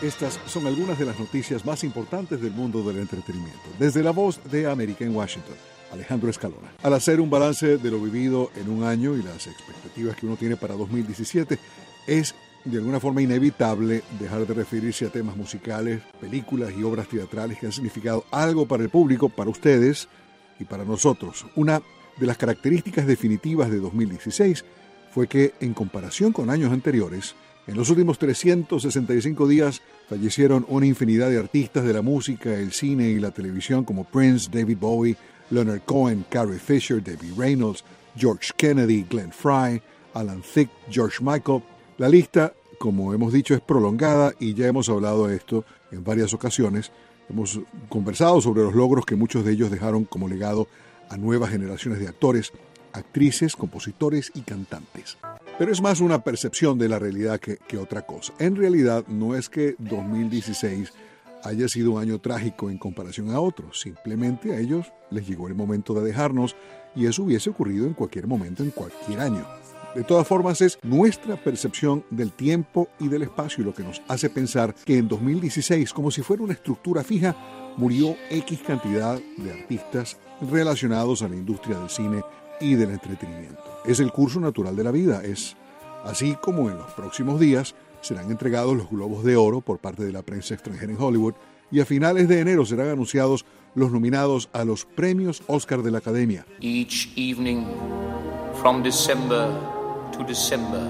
Estas son algunas de las noticias más importantes del mundo del entretenimiento. Desde La Voz de América en Washington, Alejandro Escalona. Al hacer un balance de lo vivido en un año y las expectativas que uno tiene para 2017, es de alguna forma inevitable dejar de referirse a temas musicales, películas y obras teatrales que han significado algo para el público, para ustedes y para nosotros. Una de las características definitivas de 2016 fue que, en comparación con años anteriores, en los últimos 365 días fallecieron una infinidad de artistas de la música, el cine y la televisión como Prince, David Bowie, Leonard Cohen, Carrie Fisher, Debbie Reynolds, George Kennedy, Glenn Frey, Alan Thicke, George Michael. La lista, como hemos dicho, es prolongada y ya hemos hablado de esto en varias ocasiones. Hemos conversado sobre los logros que muchos de ellos dejaron como legado a nuevas generaciones de actores, actrices, compositores y cantantes. Pero es más una percepción de la realidad que otra cosa. En realidad no es que 2016 haya sido un año trágico en comparación a otros. Simplemente a ellos les llegó el momento de dejarnos y eso hubiese ocurrido en cualquier momento, en cualquier año. De todas formas, es nuestra percepción del tiempo y del espacio lo que nos hace pensar que en 2016, como si fuera una estructura fija, murió X cantidad de artistas relacionados a la industria del cine y del entretenimiento. Es el curso natural de la vida. Es así como en los próximos días serán entregados los Globos de Oro por parte de la prensa extranjera en Hollywood y a finales de enero serán anunciados los nominados a los premios Oscar de la Academia. Each evening from December to December,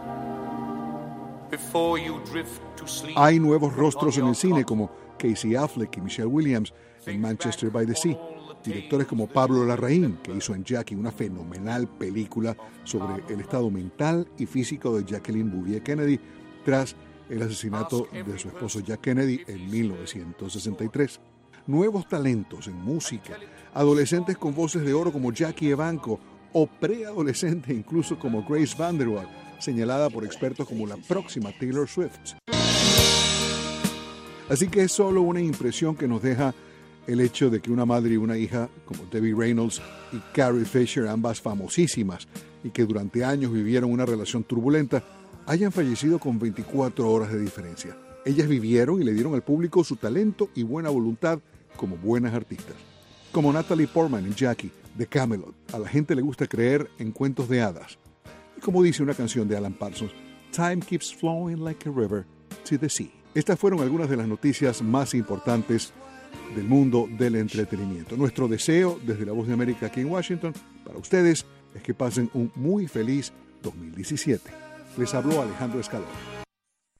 before you drift to sleep. Hay nuevos rostros en el cine como Casey Affleck y Michelle Williams en Manchester by the Sea. Directores como Pablo Larraín, que hizo en Jackie una fenomenal película sobre el estado mental y físico de Jacqueline Bouvier Kennedy tras el asesinato de su esposo Jack Kennedy en 1963. Nuevos talentos en música, adolescentes con voces de oro como Jackie Evancho o preadolescente incluso como Grace VanderWaal, señalada por expertos como la próxima Taylor Swift. Así que es solo una impresión que nos deja el hecho de que una madre y una hija como Debbie Reynolds y Carrie Fisher, ambas famosísimas y que durante años vivieron una relación turbulenta, hayan fallecido con 24 horas de diferencia. Ellas vivieron y le dieron al público su talento y buena voluntad como buenas artistas. Como Natalie Portman en Jackie, de Camelot, a la gente le gusta creer en cuentos de hadas. Y como dice una canción de Alan Parsons, Time keeps flowing like a river to the sea. Estas fueron algunas de las noticias más importantes del mundo del entretenimiento. Nuestro deseo desde La Voz de América aquí en Washington para ustedes es que pasen un muy feliz 2017. Les habló Alejandro Escalona.